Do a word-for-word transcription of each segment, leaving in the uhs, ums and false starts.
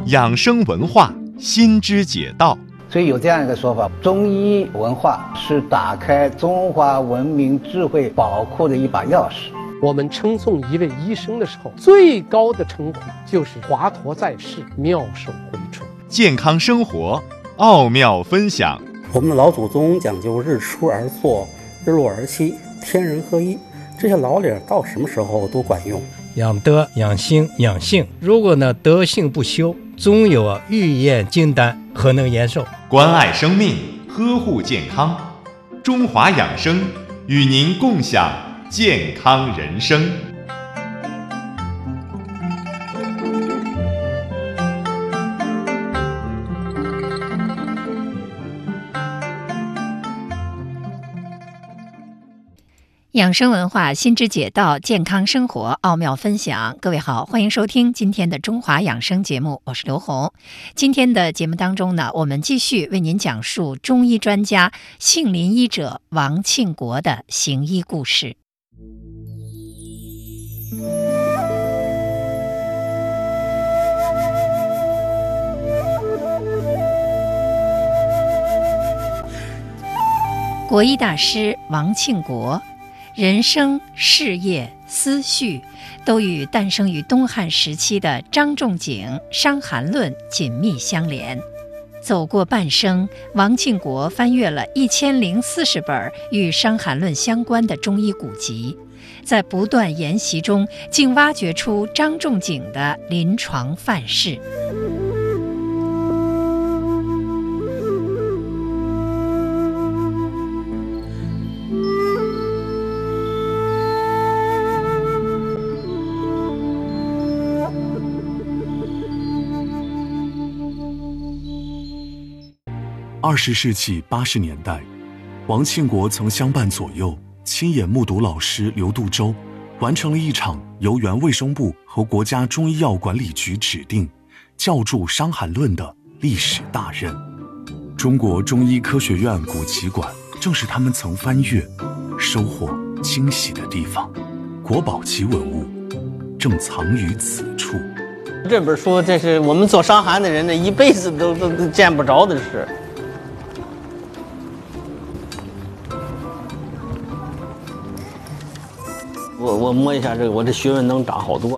养生文化新知解道。 所以有这样一个说法，中医文化是打开中华文明智慧宝库的一把钥匙。 我们称颂一位医生的时候，最高的称呼就是华佗在世，妙手回春。 健康生活奥妙分享。 我们的老祖宗讲究日出而作，日落而息，天人合一，这些老理到什么时候都管用。 养德、养心、养性，如果呢德性不修，终有啊欲验金丹，何能延寿？ 关爱生命，呵护健康，中华养生与您共享健康人生。 养生文化新知解道，健康生活奥妙分享。各位好，欢迎收听今天的中华养生节目，我是刘红。今天的节目当中呢，我们继续为您讲述中医专家杏林医者王庆国的行医故事。国医大师王庆国，人生、事业、思绪都与诞生于东汉时期的张仲景《伤寒论》紧密相连。走过半生，王庆国翻阅了一千零四十本与《伤寒论》相关的中医古籍，在不断研习中，竟挖掘出张仲景的临床范式。 二十世纪八十年代，王庆国曾相伴左右，亲眼目睹老师刘度洲完成了一场由原卫生部和国家中医药管理局指定校注《伤寒论》的历史大任。中国中医科学院古籍馆正是他们曾翻阅、收获惊喜的地方，国宝级文物正藏于此处。 这本书，这是我们做伤寒的人呢，一辈子都都都见不着的事。我我摸一下这个，我这学问能长好多。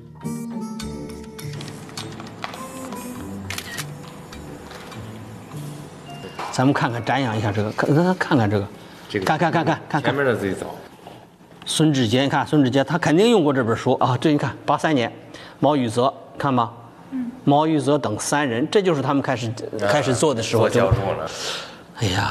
咱们看看瞻仰一下这个，看看看看这个，这个看看看看看看前面的最早。 孙志杰，你看孙志杰，他肯定用过这本书啊。这你看，八三年，毛宇泽，看吧，嗯，毛宇泽等三人，这就是他们开始、嗯、开始做的时候。 做校注了。 哎呀。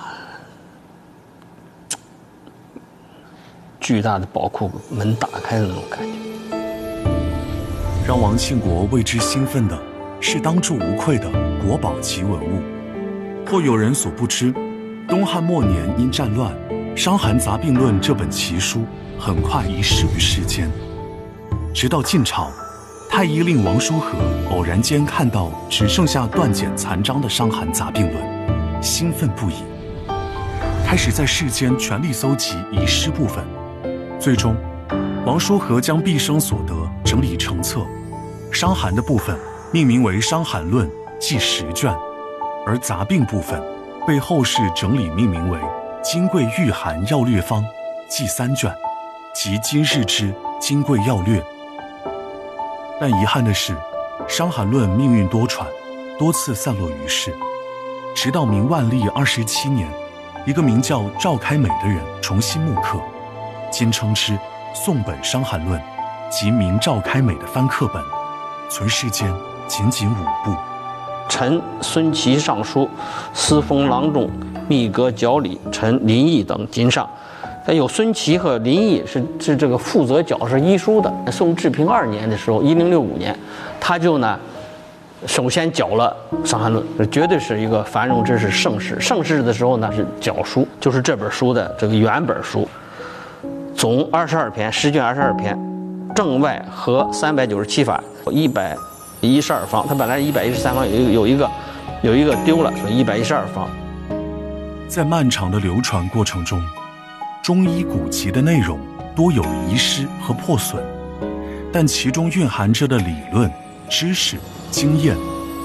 巨大的宝库门打开的那种感觉。 让王庆国为之兴奋的是当之无愧的国宝级文物。或有人所不知，东汉末年因战乱，《伤寒杂病论》这本奇书很快遗失于世间。直到晋朝，太医令王叔和偶然间看到只剩下断简残章的《伤寒杂病论》，兴奋不已，开始在世间全力搜集遗失部分。最终，王叔和将毕生所得整理成册，伤寒的部分命名为《伤寒论》，计十卷，而杂病部分被后世整理命名为《金匮御寒要略方》，计三卷，即今日之《金匮要略》。但遗憾的是，《伤寒论》命运多舛，多次散落于世。直到明万历二十七年，一个名叫赵开美的人重新木刻，今称之宋本伤寒论，即明赵开美的翻刻本，存世间仅仅五部。 陈孙琦上书，司封郎中，秘阁角理，陈林毅等今上。有孙琦和林毅是是这个负责校是医书的。宋治平二年的时候，一零六五年，他就呢首先校了《伤寒论》，这绝对是一个繁荣之势、盛世。盛世的时候呢是校书，就是这本书的这个原本书。总二十二篇，十卷二十二篇，正外合三百九十七法，一百一十二方。它本来一百一十三方，有一个有一个有一个丢了，所以一百一十二方。 在漫长的流传过程中，中医古籍的内容多有遗失和破损，但其中蕴含着的理论、知识、经验，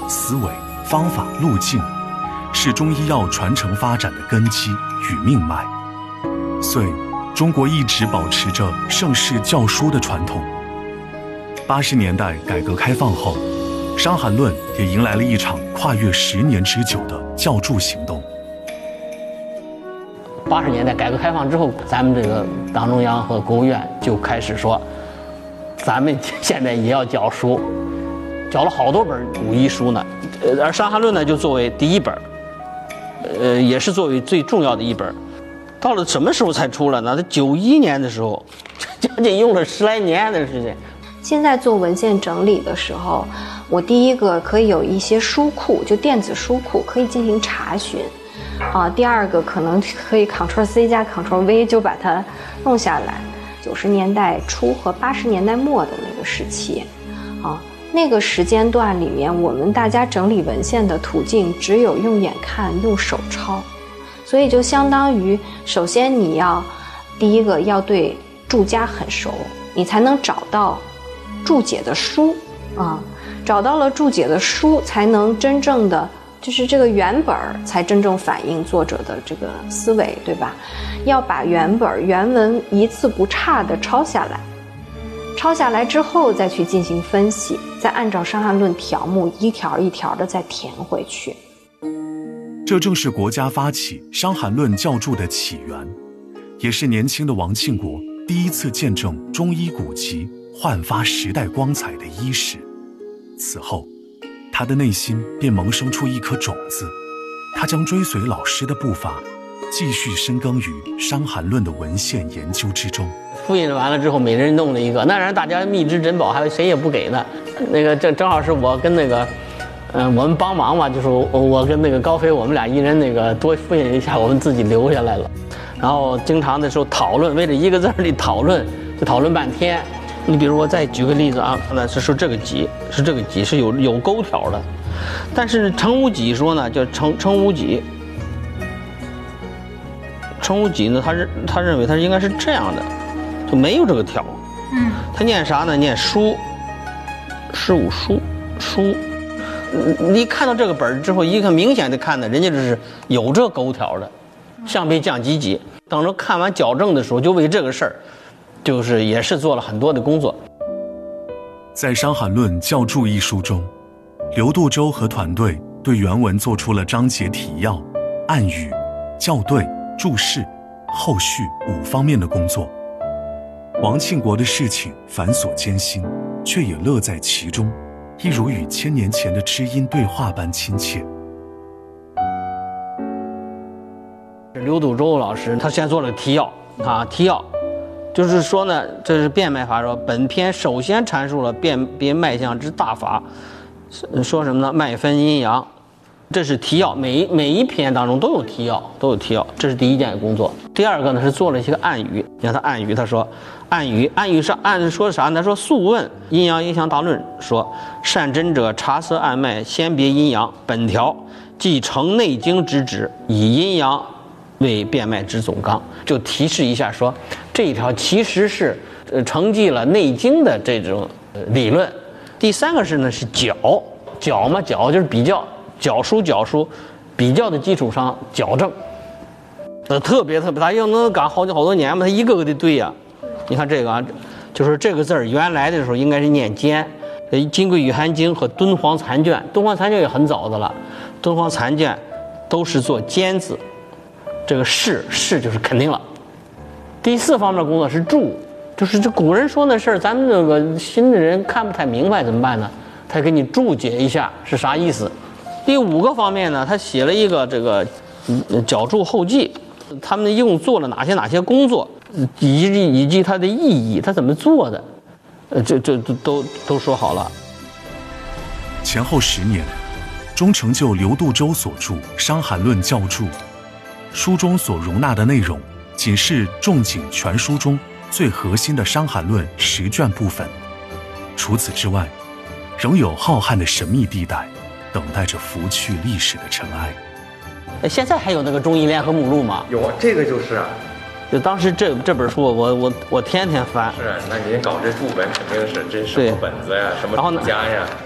思维、方法、路径，是中医药传承发展的根基与命脉。遂，中国一直保持着盛世教书的传统。八十年代改革开放后，《伤寒论》也迎来了一场跨越十年之久的教助行动。 八十年代改革开放之后，咱们这个党中央和国务院就开始说，咱们现在也要教书，教了好多本古医书呢。呃，而《伤寒论》呢，就作为第一本，呃，也是作为最重要的一本。到了什么时候才出来呢？在九一年的时候，将近用了十来年的时间。 现在做文献整理的时候，我第一个可以有一些书库，就电子书库可以进行查询，啊，第二个可能可以 Ctrl C 加 Ctrl V 就把它弄下来。九十年代初和八十年代末的那个时期，啊，那个时间段里面，我们大家整理文献的途径只有用眼看、用手抄。所以就相当于，首先你要，第一个要对注家很熟，你才能找到注解的书啊，找到了注解的书，才能真正的就是这个原本才真正反映作者的这个思维，对吧？要把原本原文一字不差的抄下来，抄下来之后再去进行分析，再按照《伤寒论》条目一条一条的再填回去。 这正是国家发起《伤寒论》教助的起源，也是年轻的王庆国第一次见证中医古籍焕发时代光彩的伊始。此后，他的内心便萌生出一颗种子，他将追随老师的步伐，继续深耕于《伤寒论》的文献研究之中。 复印完了之后，每人弄了一个，那让大家秘之珍宝，还有谁也不给呢。那个正正好是我跟那个。嗯、呃，我们帮忙嘛，就是我我跟那个高飞，我们俩一人那个多复印一下，我们自己留下来了。然后经常的时候讨论，为了一个字里讨论，就讨论半天。你比如我再举个例子啊，那是说这个脊是这个脊是有有钩条的，但是程无己说呢，叫程程无己，程无己呢，他是他认为他应该是这样的，就没有这个条。嗯，他念啥呢？念书，十五书书。你看到这个本之后，一看明显的看呢，人家就是有这钩条的，象背降脊脊。等着看完矫正的时候，就为这个事儿，就是也是做了很多的工作。 在《伤寒论教注》一书中，刘度洲和团队对原文做出了章节提要、暗语、校对、注释、后续五方面的工作。王庆国的事情繁琐艰辛，却也乐在其中。一如与千年前的知音对话般亲切。 刘度洲老师他先做了提要啊，提要就是说呢，这是变脉法说，本篇首先阐述了辨别脉象之大法，说什么呢？脉分阴阳，这是提要，每每一篇当中都有提要，都有提要，这是第一件工作。第二个呢是做了一些暗语，你看他暗语，他说暗语暗语是暗说啥呢？他说素问阴阳影响大论说，善诊者察色按脉，先别阴阳，本条即成内经之旨，以阴阳为辨脉之总纲。就提示一下说，这一条其实是呃承继了内经的这种理论。第三个是呢是矫矫嘛，矫就是比较，矫书矫书比较的基础上矫正。呃，特别特别，他要能干好几好多年嘛，他一个个的对呀、啊。你看这个啊，就是这个字儿原来的时候应该是念坚，呃，《金匮与寒经》和敦煌残卷，敦煌残卷也很早的了，敦煌残卷都是做坚字，这个是是就是肯定了。第四方面工作是注，就是这古人说那事儿，咱们这个新的人看不太明白怎么办呢？他给你注解一下是啥意思。第五个方面呢，他写了一个这个矫注后记。他们一共做了哪些哪些工作，以及以及它的意义，他怎么做的，呃，这这都都都说好了。 前后十年，终成就刘度洲所著《伤寒论教注》，书中所容纳的内容，仅是仲景全书中最核心的《伤寒论》十卷部分。除此之外，仍有浩瀚的神秘地带，等待着拂去历史的尘埃。 现在还有那个中医联合目录吗？ 有啊，这个就是啊。 就当时这这本书，我我我天天翻。 是，那您搞这注本肯定是这什么本子呀，什么家呀。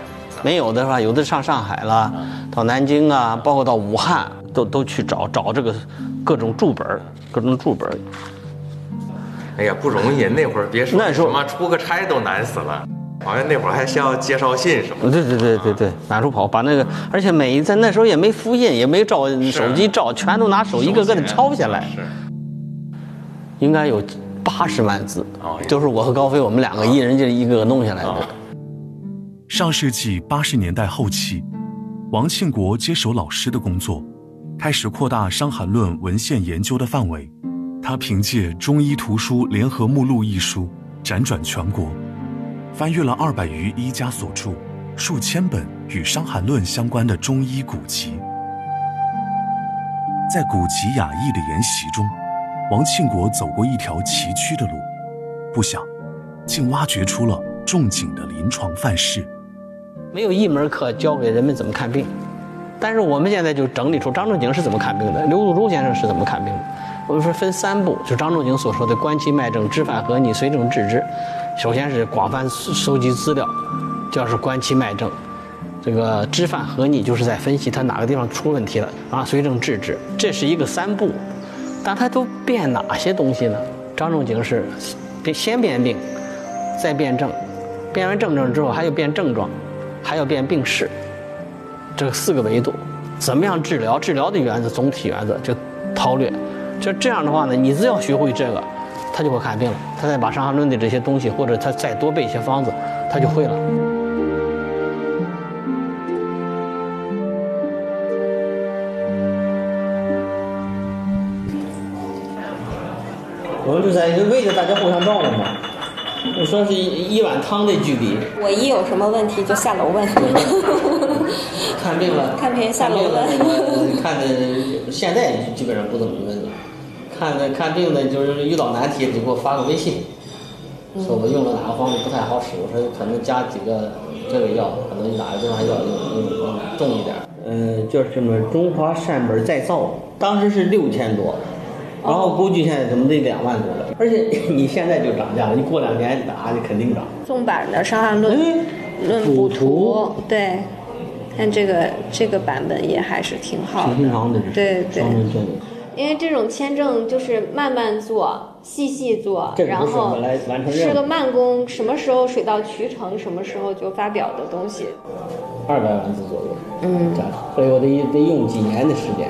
没有的话，有的上上海了，到南京啊，包括到武汉，都都去找找这个各种注本，各种注本。 哎呀，不容易，那会儿别说什么出个差都难死了。好像那会儿还需要介绍信什么的。 对对对对对，满处跑，把那个，而且每一次那时候也没复印，也没照手机照，全都拿手一个个的抄下来。应该有八十万字，就是我和高飞我们两个一人就一个个弄下来的。 上世纪八十年代后期，王庆国接手老师的工作，开始扩大《伤寒论》文献研究的范围。他凭借《中医图书联合目录》一书，辗转全国，翻阅了二百余医家所著、数千本与《伤寒论》相关的中医古籍。在古籍雅意的研习中，王庆国走过一条崎岖的路，不想竟挖掘出了仲景的临床范式。 没有一门课教给人们怎么看病，但是我们现在就整理出张仲景是怎么看病的，刘祖珠先生是怎么看病的。我们说分三步，就张仲景所说的观其脉症，知犯合逆，随症治之。首先是广泛收集资料，就是观其脉症。这个知犯合逆就是在分析他哪个地方出问题了啊，随症治之。这是一个三步，但他都辨哪些东西呢？张仲景是先辨病，再辨症，辨完症症之后还要辨症状，还要辨病势，这四个维度，怎么样治疗？治疗的原则，总体原则就韬略。就这样的话呢，你只要学会这个，他就会看病了。他再把《伤寒论》的这些东西，或者他再多背一些方子，他就会了。我们就在为了大家互相照顾嘛。我说是一一碗汤的距离。 我一有什么问题就下楼问。 看病了， 看病下楼问。 看的现在基本上不怎么问了。看的看病呢，就是遇到难题就给我发个微信，嗯、说我用了哪个方子不太好使，我说可能加几个这个药，可能哪个地方药用用重一点。嗯，就是什么中华善本再造，当时是六千多。然后估计现在怎么得两万多了，而且你现在就涨价了，你过两年啊，你肯定涨。 纵版的《伤寒论》论补图，对，看这个这个版本也还是挺好的， 挺长的， 对对。因为这种签证就是慢慢做，细细做，然后是个慢工，什么时候水到渠成，什么时候就发表的东西。 二百万字左右， 嗯， 所以我得得用几年的时间。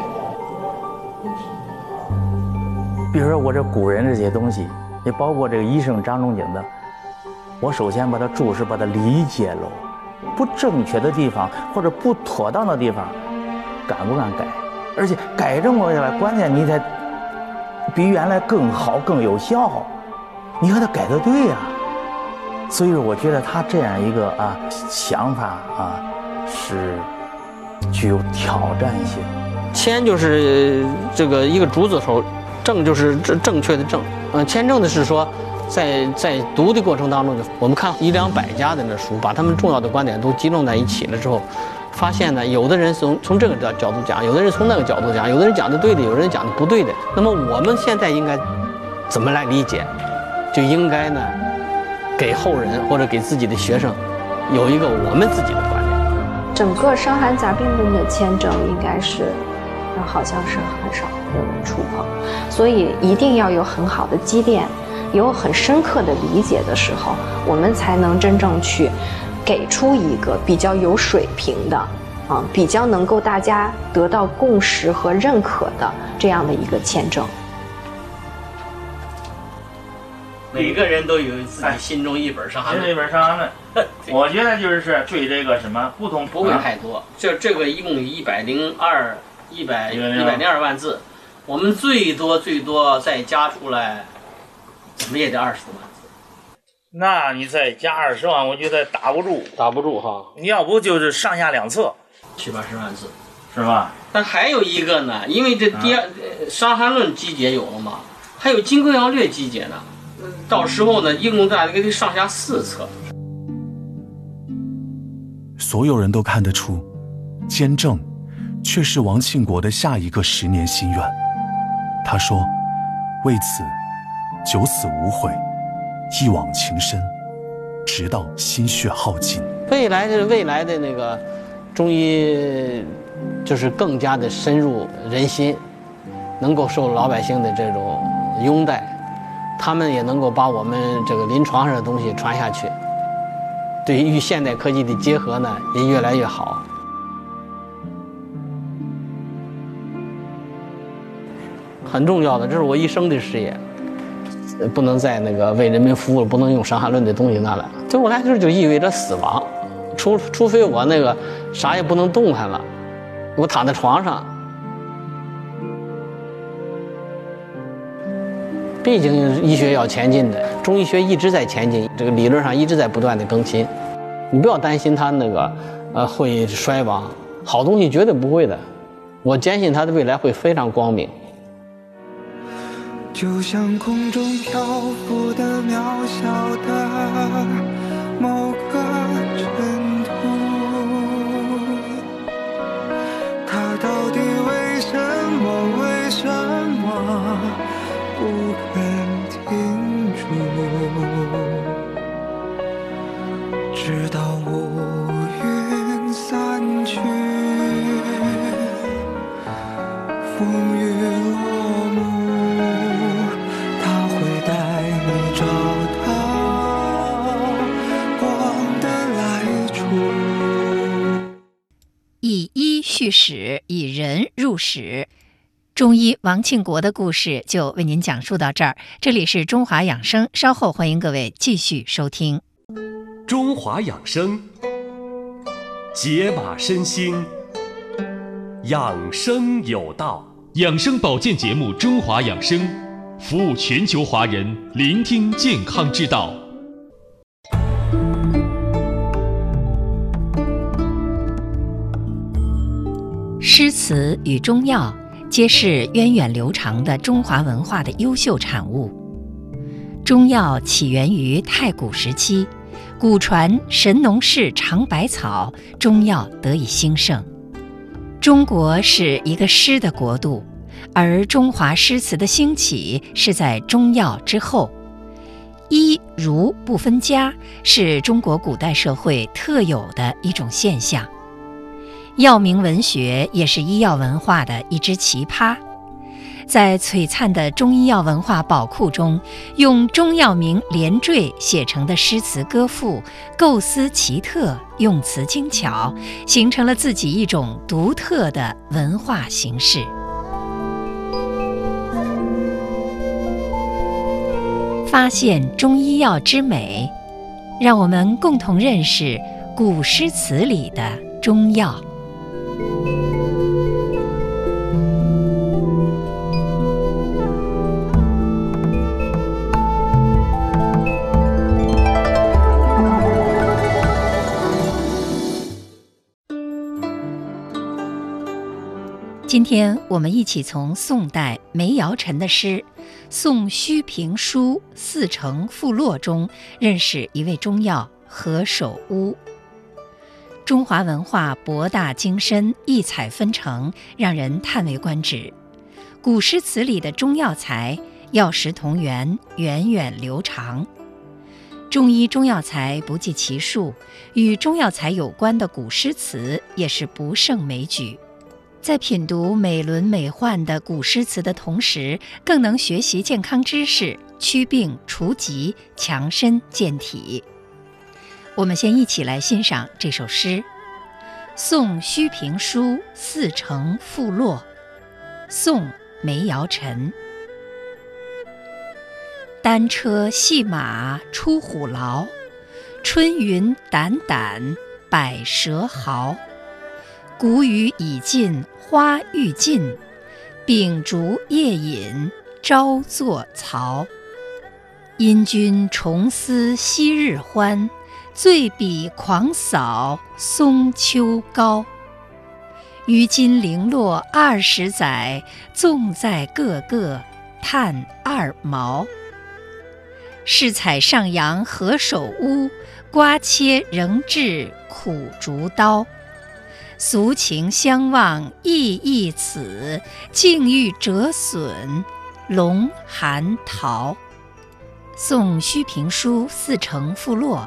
比如说我这古人这些东西，也包括这个医生张仲景的，我首先把它注释，把它理解了，不正确的地方或者不妥当的地方，敢不敢改？而且改正过来，关键你得比原来更好、更有效，你和他改得对呀、啊。所以说，我觉得他这样一个啊想法啊，是具有挑战性。 签就是这个一个竹字头。正就是正正确的正，嗯，签证的是说，在在读的过程当中，我们看一两百家的那书，把他们重要的观点都集中在一起了之后，发现呢，有的人从从这个角度讲，有的人从那个角度讲，有的人讲的对的，有的人讲的不对的。那么我们现在应该怎么来理解？就应该呢，给后人或者给自己的学生有一个我们自己的观点。 整个《伤寒杂病论》的签证应该是。好像是很少有人触碰，所以一定要有很好的积淀，有很深刻的理解的时候，我们才能真正去给出一个比较有水平的啊，比较能够大家得到共识和认可的这样的一个签证。 每个人都有自己心中一本伤寒论， 一本伤寒论。我觉得就是对这个什么不同， 不会太多。这这个一共一百零二。一百一百零二万字，我们最多最多再加出来，怎么也得二十多万字。 那你再加二十万，我觉得打不住， 打不住哈。 你要不就是上下两册， 七八十万字， 是吧？ 但还有一个呢，因为这第二《伤寒论》集解有了嘛，还有《金匮要略》集解呢。到时候呢，一共在这个上下四册。 所有人都看得出，兼正。却是王庆国的下一个十年心愿。他说：“为此，九死无悔，一往情深，直到心血耗尽。” 未来的未来的那个中医，就是更加的深入人心，能够受老百姓的这种拥戴，他们也能够把我们这个临床上的东西传下去，对于现代科技的结合呢，也越来越好。很重要的，这是我一生的事业，不能再那个为人民服务，不能用《伤寒论》的东西拿来。对我来说，就意味着死亡，除除非我那个啥也不能动弹了，我躺在床上。毕竟医学要前进的，中医学一直在前进，这个理论上一直在不断的更新。你不要担心它那个呃会衰亡，好东西绝对不会的。我坚信它的未来会非常光明。 就像空中漂浮的渺小的某个尘土，它到底为什么为什么不肯停住，直到乌云散去，风雨落幕，它会带你找到光的来处。 以医叙史，以人入史。中医王庆国的故事就为您讲述到这儿。这里是中华养生，稍后欢迎各位继续收听。 中华养生，解码身心，养生有道。 养生保健节目《中华养生》，服务全球华人，聆听健康之道。 诗词与中药皆是源远流长的中华文化的优秀产物。中药起源于太古时期，古传神农氏尝百草，中药得以兴盛。中国是一个诗的国度，而中华诗词的兴起是在中药之后。医儒不分家是中国古代社会特有的一种现象。药名文学也是医药文化的一支奇葩，在璀璨的中医药文化宝库中，用中药名连缀写成的诗词歌赋，构思奇特，用词精巧，形成了自己一种独特的文化形式。发现中医药之美，让我们共同认识古诗词里的中药。今天我们一起从宋代梅尧臣的诗《宋虚评书四成附落》中认识一位中药何首乌。中华文化博大精深，异彩纷呈，让人叹为观止。古诗词里的中药材药食同源，源远流长。中医中药材不计其数，与中药材有关的古诗词也是不胜枚举。在品读美轮美奂的古诗词的同时，更能学习健康知识，祛病除疾，强身健体。我们先一起来欣赏这首诗《宋虚评书四成附落》，宋梅尧臣。单车细马出虎牢，春云澹澹百蛇嚎。谷雨已尽花欲尽，秉烛夜饮朝作曹。因君重思昔日欢，醉笔狂扫松秋高。于今零落二十载，纵在个个叹二毛。试采上阳何首乌，刮切仍至苦竹刀。俗情相望意亦此，境遇折损龙寒桃。宋虚评书四成附落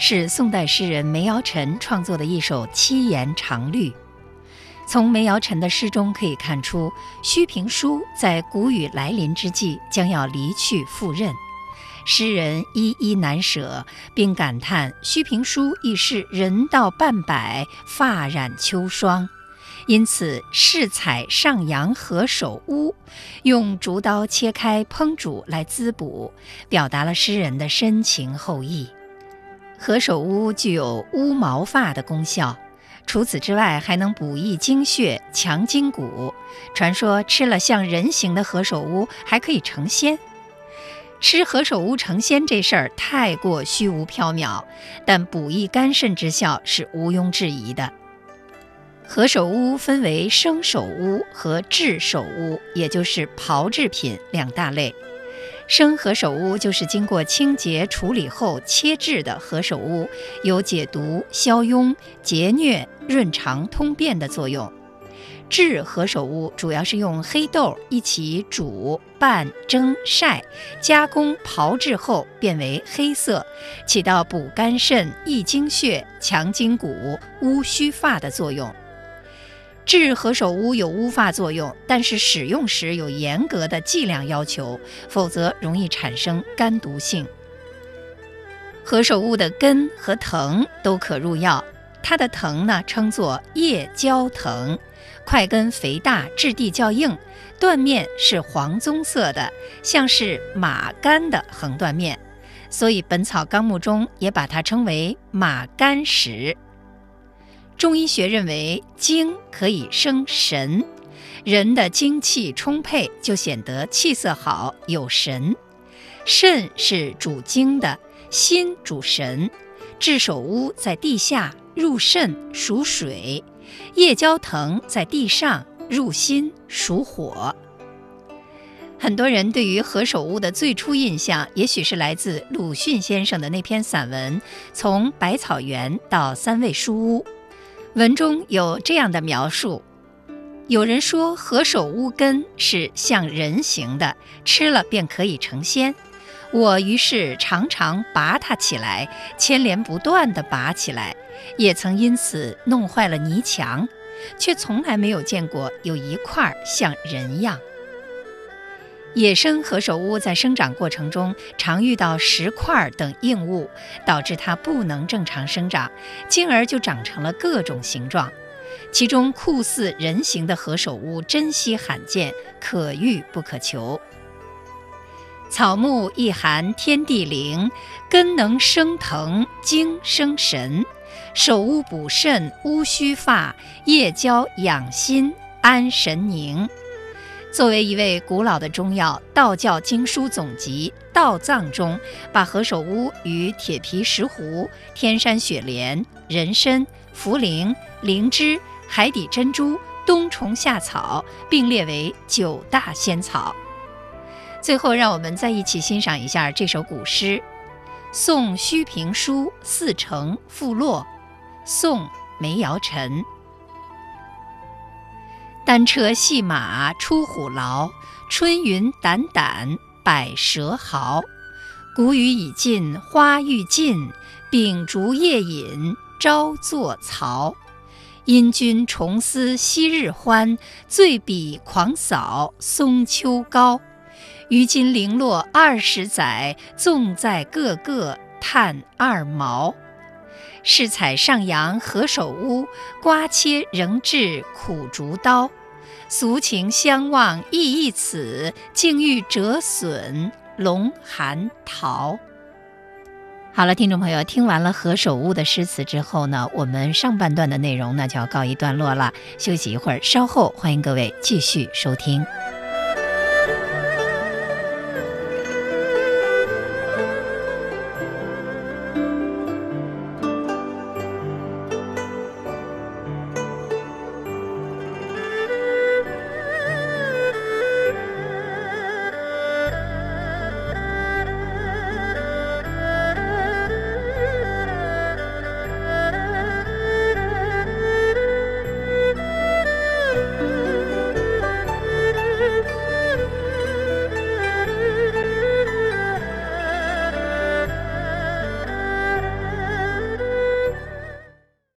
是宋代诗人梅尧臣创作的一首七言长律。从梅尧臣的诗中可以看出，须平叔在谷雨来临之际将要离去赴任，诗人依依难舍，并感叹须平叔亦是人到半百，发染秋霜，因此试采上阳何首乌，用竹刀切开烹煮来滋补，表达了诗人的深情厚意。何首乌具有乌毛发的功效，除此之外还能补益精血，强筋骨。传说吃了像人形的何首乌还可以成仙。吃何首乌成仙这事儿太过虚无缥缈，但补益肝肾之效是毋庸置疑的。何首乌分为生首乌和制首乌，也就是炮制品两大类。生何首乌就是经过清洁处理后切制的何首乌，有解毒、消痈、解疟、润肠通便的作用。制何首乌主要是用黑豆一起煮、拌、蒸、晒，加工炮制后变为黑色，起到补肝肾、益精血、强筋骨、乌须发的作用。制何首乌有乌发作用，但是使用时有严格的剂量要求，否则容易产生肝毒性。何首乌的根和藤都可入药，它的藤呢称作叶椒藤，块根肥大，质地较硬，断面是黄棕色的，像是马肝的横断面，所以《本草纲目》中也把它称为马肝石。中医学认为精可以生神，人的精气充沛就显得气色好有神。肾是主精的，心主神。制首乌在地下，入肾属水；叶椒藤在地上，入心属火。很多人对于何首乌的最初印象，也许是来自鲁迅先生的那篇散文《从百草园到三味书屋》。文中有这样的描述：有人说何首乌根是像人形的，吃了便可以成仙。我于是常常拔它起来，牵连不断地拔起来，也曾因此弄坏了泥墙，却从来没有见过有一块像人样。野生何首乌在生长过程中常遇到石块等硬物，导致它不能正常生长，进而就长成了各种形状。其中酷似人形的何首乌珍稀罕见，可遇不可求。草木一寒天地灵，根能生藤，精生神。首乌补肾，乌须发；叶椒养心，安神宁。作为一味古老的中药，道教经书总集《道藏》中把何首乌与铁皮石斛、天山雪莲、人参、茯苓、灵芝、海底珍珠、冬虫夏草并列为九大仙草。最后，让我们再一起欣赏一下这首古诗《送须平书四城复落》，宋梅尧臣。单车细马出虎牢，春云澹澹百蛇嚎。谷雨已尽花欲尽，秉烛夜饮朝作曹。因君重思昔日欢，醉笔狂扫松秋高。于今零落二十载，纵在个个叹二毛。试采上阳何首乌，刮切仍制苦竹刀。俗情相望亦亦此，竟欲折损龙寒桃。好了，听众朋友，听完了何首乌的诗词之后呢，我们上半段的内容呢就要告一段落了，休息一会儿，稍后欢迎各位继续收听。